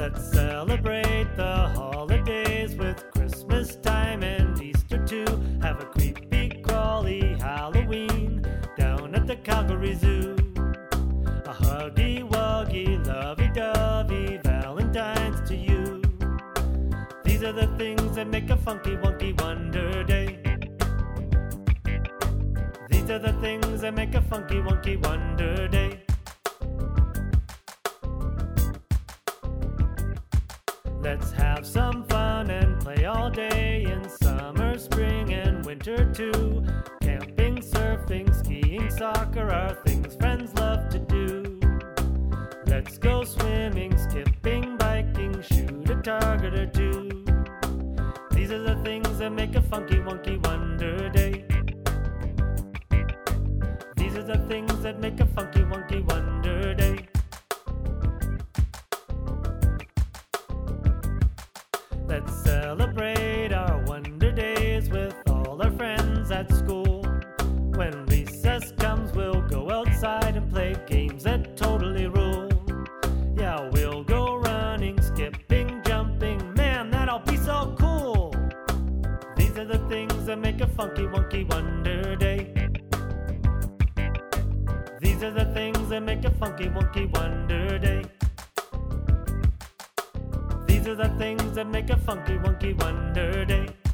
Let's celebrate the holidays with Christmas time and Easter too. Have a creepy, crawly Halloween down at the Calgary Zoo. A huggy, wuggy, lovey-dovey Valentine's to you. These are the things that make a funky, wonky Wonder Day. These are the things that make a funky, wonky Wonder Day. Let's have some fun and play all day in summer, spring, and winter too. Camping, surfing, skiing, soccer are things friends love to do. Let's go swimming, skipping, biking, shoot a target or two. These are the things that make a funky, wonky Wonder Day. These are the things that make a funky, wonky Wonder Day. Let's celebrate our Wonder Days with all our friends at school. When recess comes, we'll go outside and play games that totally rule. Yeah, we'll go running, skipping, jumping. Man, that'll be so cool! These are the things that make a funky, wonky Wonder Day. These are the things that make a funky, wonky Wonder Day. These are the things that make a funky, wonky Wonder Day.